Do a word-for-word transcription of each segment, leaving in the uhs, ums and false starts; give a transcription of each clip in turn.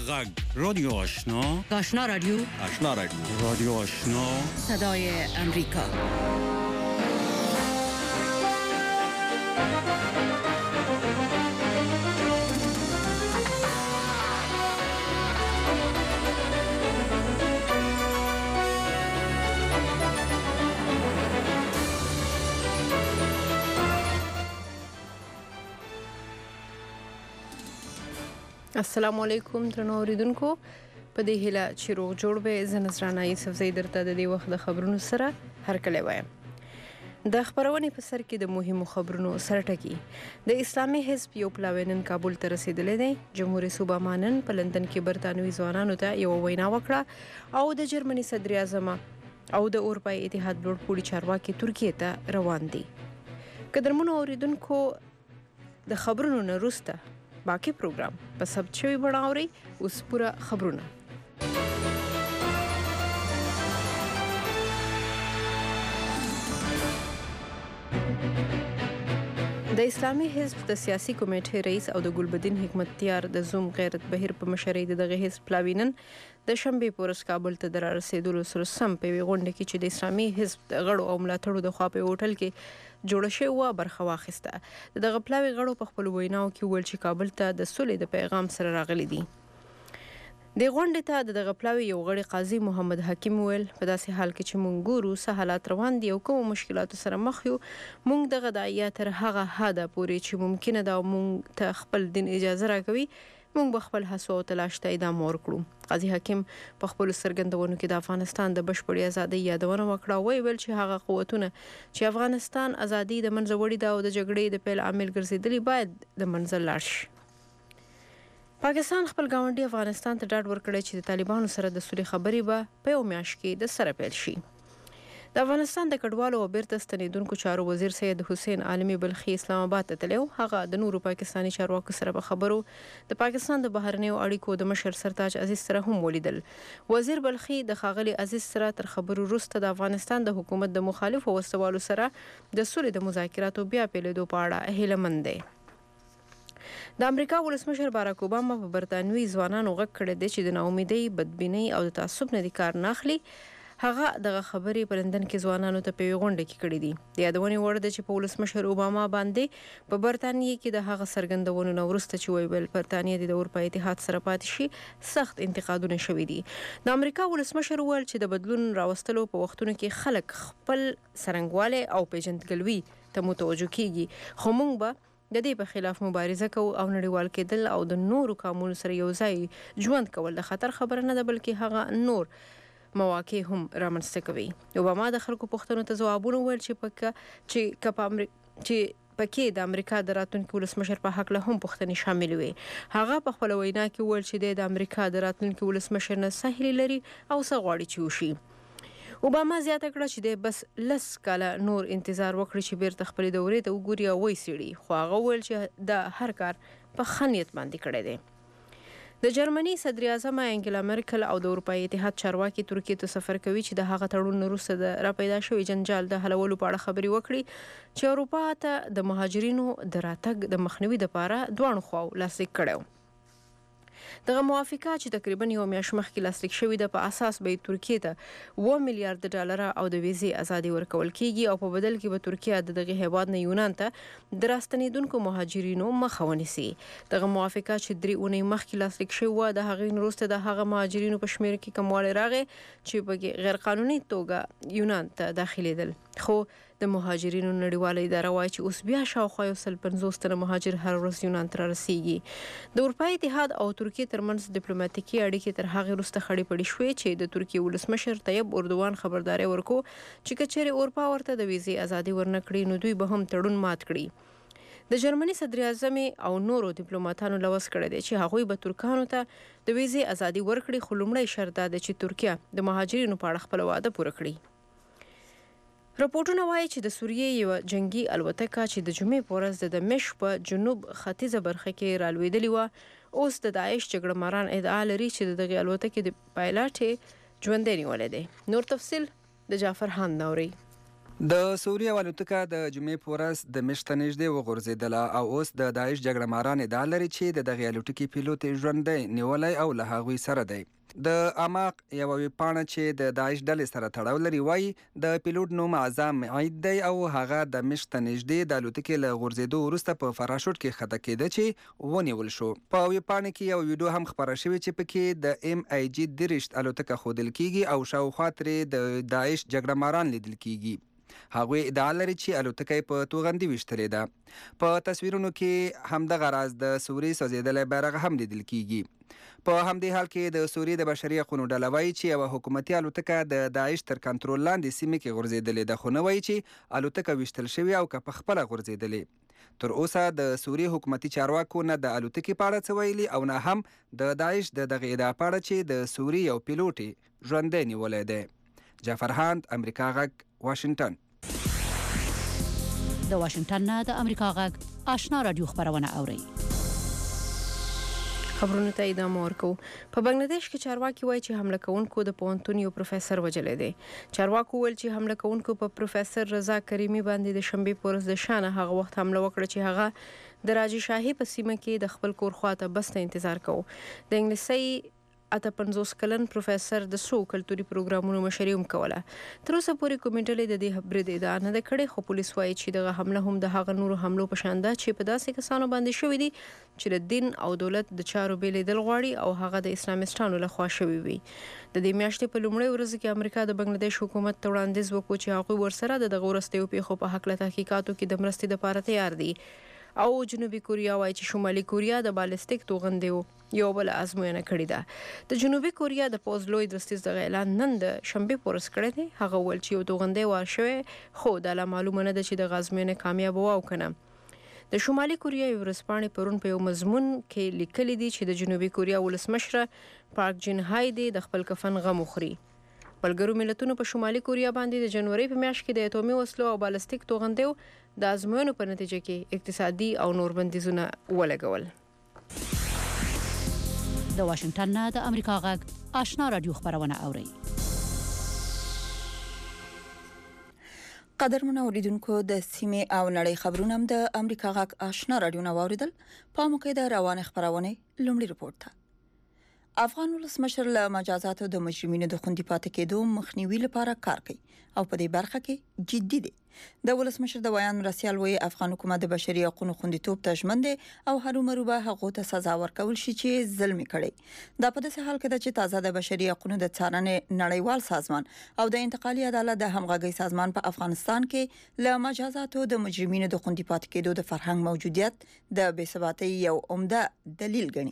غږ رادیو آشنا آشنا رادیو آشنا رادیو رادیو آشنا صدای امریکا. السلام علیکم درنو اوریدونکو، په دې هیله چې روغ جوړ به زه نصرانه یوسف زی درته د دې وخت د خبرونو سره هرکلی وایم. د خبرونې په سر کې د مهمو خبرونو سره ټکی. د اسلامي حزب یو پلاوی نن کابل ته رسیدلی دی. جمهوریت صوبه مانن په لندن کې برطانوي ځوانانو ته یو وینا وکړه او د جرمني صدر اعظم او د اروپای اتحاد لوړ پوړي چارواکي ترکیې ته روان دي. قدرمنو اوریدونکو، د خبرونو نه وروسته باقی پروګرام په ثبت شوی بڼه اورئ. اوس پوره خبرونه. د اسلامي حزب د سیاسي کمیټې رئیس او د ګلبدین حکمتیار د زوم غیرت بهیر په مشرۍ د دغه حزب پلاوینن د شنبې په ورځ کابل ته د رارسېدلو سره سم په یوې غونډه کې چې د اسلامي حزب د غړو او ملاتړو د خوا په هوټل کې جوړه شوې وه برخه واخیسته. د دغه پلاوي غړو په خپلو ویناو کې وویل چې کابل ته د سولې د پیغام سره راغلي دي. د غونډې ته د دغه پلاوي یو غړي قاضي محمد حکیم ویل، په داسې حال کې چې مونږ ګورو څه حالات روان دي او کومو مشکلاتو سره مخ یو، مونږ دغه داعیه تر هغه حده پورې چې ممکنه ده او مونږ ته خپل دین اجازه راکوي، مونږ به خپل هڅو او تلاش ته ادامه ورکړو. قاضي حکیم په خپلو څرګندونو کې د افغانستان د بشپړې ازادۍ یادونه وکړه او ویل چې هغه قوتونه چې افغانستان ازادي د منځه وړې ده او د جګړې د پیل عامل ګرځېدلي باید د منځه لاړ شي. پاکستان خپل ګاونډي افغانستان ته ډاډ ورکړی چې د طالبانو سره د سولې خبرې به په یو میاشت کې د سره پیل شي. د افغانستان د کډوالو او بیرته ستنېدونکو چارو وزیر سید حسین عالمي بلخي اسلام آباد ته تللی و. هغه د نورو پاکستاني چارواکو سره په خبرو د پاکستان د بهرنیو اړیکو د مشر سرتاج عزیز سره هم ولیدل. وزیر بلخي د ښاغلي عزیز سره تر خبرو وروسته د افغانستان د حکومت د مخالفو وسوالو سره د سولې د مذاکراتو بیا پیلېدو په اړه هیله مند دی. د امریکا ولسمشر باراک اوباما په برطانوي ځوانانو غږ کړی دی چې د ناامیدۍ، بدبینۍ او د تعصب نه دې کار نه اخلي. هغه دغه خبرې په لندن کې ځوانانو ته په یوې غونډه کې کړې دي. د یادونې وړ ده چې په ولسمشر اوباما باندې په برطانیې کې د هغه څرګندونو نه وروسته چې ویل برطانیه د اروپا اتحاد سره پاتې شي سخت انتقادونه شوي دي. د امریکا ولسمشر وویل چې د بدلون راوستلو په وختونو کې خلک خپل څرنګوالی او پیژندګلوي ته متوجه کیږي، خو موږ به د دې په خلاف مبارزه کوو او نړیوال کېدل او د نورو قومونو سره یو ځای ژوند کول د خطر خبره نه ده، بلکې هغه نور مواقع هم رامنځته کوي. اوباما د خلکو پوښتنو ته ځوابونه وویل چې پکې چې که په امریکا چې پکې د امریکا د راتلونکي ولسمشر په هکله هم پوښتنې شامل وي. هغه په خپله وینا کې وویل چې د امریکا د راتلونکي ولسمشر نه څه هیلې لري او څه غواړي چې وشي. اوباما زیاته کړه چې د بس لس کاله نور انتظار وکړي چې بیرته خپلې دورې ته وګوري او ویې څېړي، خو هغه وویل چې د هر کار په ښه نیت باندې کړی دی. د جرمني صدر اعظم انګلا مرکل او د اروپایي اتحاد چارواکي ترکیې ته سفر کوي چې د هغه تړون وروسته د راپیدا شوي جنجال د حلولو په اړه خبرې وکړي چې اروپا ته د مهاجرینو د راتګ د مخنیوي دپاره دواړو خواو لاسلیک کړی و. دغه موافقه چې تقریبا یو میاشت مخکې لاسلیک شوې ده په اساس به ترکیې ته اووه میلیارډ ډالره او د ویزې ازادي ورکول کیږي او په بدل کې به ترکیه د دغه هیواد نه یونان ته د راستنېدونکو مهاجرینو مخه ونیسي. دغه موافقه چې درې اونۍ مخکې لاسلیک شوې وه، د هغې نه وروسته د هغه مهاجرینو په شمېر کې کموالی راغی چې پکې غیر قانوني توګه یونان ته داخلېدل. خو د مهاجرینو نړیواله اداره وایي چې اوس بیا شاوخوا یو سل پنځوس تنه مهاجر هر ورځ یونان ته رارسېږي. د اروپایي اتحاد او ترکیې ترمنځ ډیپلوماتیکي اړیکې تر هغې وروسته خړې پړې شوې چې د ترکیې ولسمشر طیب اردوان خبرداری ورکو چې که چیرې اروپا ورته د ویزې ازادي ورنه کړي نو دوی به هم تړون مات کړي. د جرمني صدر اعظم او نورو ډیپلوماتانو لوس کړی دی چې هغوی به ترکانو ته د ویزې ازادي ورکړي، خو لومړی شرط دا دی چې ترکیه د مهاجرینو په اړه خپله وعده پوره کړي. راپورټونه وایي چې د سوریې یوه جنگي الوتکه چې د جمعې په ورځ د دمشق په جنوب ختیځه برخه کې رالوېدلې وه، اوس د داعش جګړه ماران ادعا لري چې د دغې الوتکې د پایلټ یې ژوندی نیولی دی. نور تفصیل د جعفر هاند اورئ. د سوریه الوتکه د جمعې په ورځ د مشت ته نږدې وغورځېدله او اوس د داعش جګړه ماران ادعا لري چې د دغې الوتکې پیلوټ ژوندی نیولی او له هغوی سره دی. د اماق یوه ویبپاڼه چې د داعش ډلې سره تړاو لري وایي د پیلوټ نوم اعظم عید دی او هغه د مشت ته نږدې د الوتکې له غورځېدو وروسته په فراشوټ کې ښکته کېده چې ونیول شو. په ویبپاڼه کې یو ویډیو هم خپره شوې چې پکې د ایم ای جي دېرش الوتکه ښودل کېږي او شاوخوا ترې د داعش جګړه ماران لیدل کېږي. هغوی ادعا لري چې الوتکه یې په توغندي ویشتلې ده. په تصویرونو کې همدغه راز د سوریې سوځېدلی بیرغ هم لیدل کېږي. په همدې حال کې د سوریې د بشري حقونو ډله وایي چې یوه حکومتي الوتکه د داعش تر کنټرول لاندې سیمې کې غورځېدلې ده، خو نه وایي چې الوتکه ویشتل شوې او که په خپله غورځېدلې. تر اوسه د سوریې حکومتي چارواکو نه د الوتکې په اړه څه ویلي او نه هم د داعش د دغې ادعا په اړه چې د سوریې یو پیلوټ یې ژوندی نیولی دی. جعفرهاند، امریکا غږ، واشنګټن. د واشنګټن نه د امریکا غږ آشنا رادیو خبرونه اوري. خبرونه ته ادامه ورکو. په بنگلاديش کې چارواکي وایي چې حمله کوونکو د پوهنتون یو پروفیسور وژلی دی. چارواکو ویل چې حمله کوونکو په پروفیسور رضا کریمي باندې د شنبې په ورځ د شانه هغه وخت حمله وکړه چې هغه د راجي شاهي په سیمه کې د خپل کور خواته بس ته انتظار کوو. د انګلیسي اته پنځوس کلن پروفیسور د څو کلتوري پروګرامونو مشري هم کوله. تر اوسه پورې کومې ډلې د دې برید ادعا نه ده کړې، خو پولیس وایي چې دغه حمله هم د هغه نورو حملو په شان ده چې په داسې کسانو باندې شوي دي چې د دین او دولت د چارو بیلیدل غواړي او هغه د اسلامستانو لخوا شوي وي. د دې میاشتې په لومړۍ ورځ کې امریکا د بنگلاديش حکومت ته وړاندیز وکړ چې هغوی ورسره د دغه وروستیو پیښو په هکله تحقیقاتو کې د مرستې لپاره تیار دي. او جنوبي کوریا وایي چې شمالي کوریا د بالستیک توغندیو یو بل ازموینه کړې ده. د جنوبي کوریا د پوز لوی درستیز د اعلان نن د شنبې په ورځ کړی دی. هغه ویل چې یو توغندی وار شوی، خو دا لا معلومه نه ده چې د ازموینې کامیاب و او کنه. د شمالي کوریا یو ورځپاڼې پرون په یو مضمون کې لیکلي دي چې د جنوبي کوریا ولسمشر پارک جین های دی د خپل کفن غم وخوري. ملګرو ملتونو په شمالي کوریا باندې د جنوري په میاشت کې د اټومي وسلو او بالستیک توغندیو د ازموینو په نتیجه کې اقتصادي او نور بندیزونه ولګول. د واشنګټن نه د امریکا غږ آشنا رادیو خبرونه اوري. قدرمن اوریدونکو، د سیمې او نړۍ خبرونه هم د امریکا غږ آشنا رادیو نه واوریدل. په موقع د روان خبرونه لومړی رپورت ته. افغان ولسمشر له مجازاتو د مجرمینو د خوندي پاتې کېدو مخنیوي لپاره کار کوي او په دې برخه کې جدي دی. د ولسمشر د بیان مرسیال وایي افغان حکومت د بشري حقوقو خوندیتوب ته ژمن دی او هرومرو به هغو ته سزا ورکول شي چې ظلم کړي. دا په داسې حال کې ده چې تازه د بشري حقوقو د څارنې نړیوال سازمان او د انتقالي عدالت د همغږي سازمان په افغانستان کې له مجازاتو د مجرمینو د خوندي پاتې کېدو د فرهنګ موجودیت د بې ثباتۍ یو عمده دلیل ګڼي.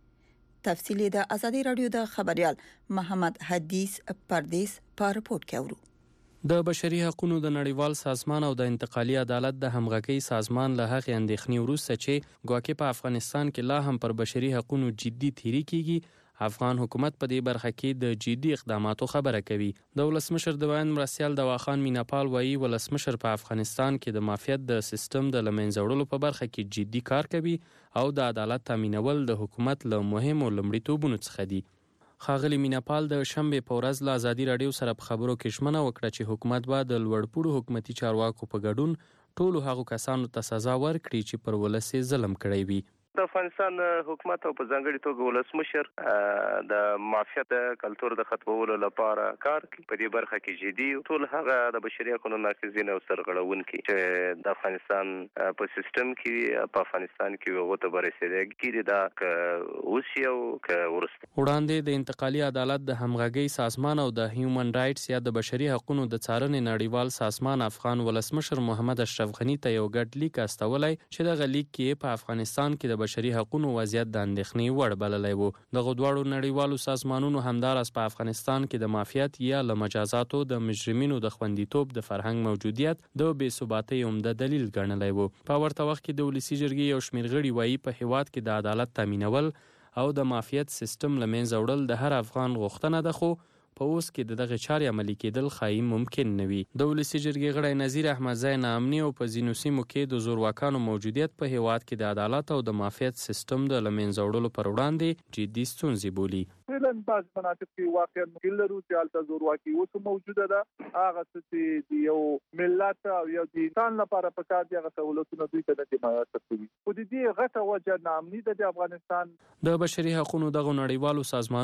تفصیلی د ازادي رادیو د خبريال محمد حدیث پردیس په رپورت کې اورو. د بشري حقوقو د نړیوال سازمان او د انتقالي عدالت د همغږي سازمان له هغې اندېښنې وروسته چې ګواکې په افغانستان کې لا هم پر بشري حقوقو جدي تیری کیږي، افغان حکومت په دې برخه کې د جدي اقداماتو خبره کوي. د ولسمشر د بیان مرسیال دواخان میناپال وایي ولسمشر په افغانستان کې د مافیت د سیستم د لمنځه وړلو په برخه کې جدي کار کوي او د عدالت تامینول د حکومت له مهمو لومړیتوبونو څخه دي. ښاغلي میناپال د شنبې په ورځ له ازادي رادیو سره په خبرو کې ژمنه وکړه چې حکومت به د لوړپوړو حکومتي چارواکو په ګډون ټولو هغو کسانو ته سزا ورکړي چې پر ولس یې ظلم کړی وي. د افغانستان حکومت او په ځانګړي توګه ولسمشر د مافیات کلتور د ختمولو لپاره کار کوي. په دې برخه کې جدي ټول هغه د بشري حقوقو ناقضین او سرغړونکي چې د افغانستان په سیستم کې په افغانستان کې وغه ته برسېږي کېږي دا ک اوس یو ک ورسته وړاندې د انتقالي عدالت د همغږي سازمان او د هیومن رائټس یا د بشري حقوقو د څارنې نړیوال سازمان افغان ولسمشر محمد اشرف غنی ته یو ګډ لیک استولای چې د غلیک کې په افغانستان کې د بشري حقوقو وضعیت د اندېښنې وړ بللی وو. دغه دواړو نړیوالو سازمانونو همداراز په افغانستان کې د مافیات یا له مجازاتو د مجرمینو د خوندیتوب د فرهنګ موجودیت د بې ثباتۍ عمده دلیل ګڼلی وو. په ورته وخت کې د ولسي جرګې یو شمېر غړي وایي په هیواد کې د عدالت تامینول او د مافیت سیستم له منځه وړل د هر افغان غوښتنه ده، خو په اوس کې د دغه چارې عملي کېدل ښایي ممکن نه وي. د ولسي جرګې غړی نظیر احمدزی ناامني او په ځینو سیمو کې د زورواکانو موجودیت په هیواد کې د عدالت او د مافیت سیستم د له منځه وړلو پر وړاندې جدي ستونزې بولي. فعلا بعض مناطق کې واقعا موږ لرو چې الته زورواکي اوس موجوده ده هغه چې یو ملت او یو د انسان لپاره پکار دي هغه سہولتونه دوی ته نه مایسر کوي. خو د دې غټه وجه ناامني د افغانستان د بشري حقوقو دغه نړیوالو سازمان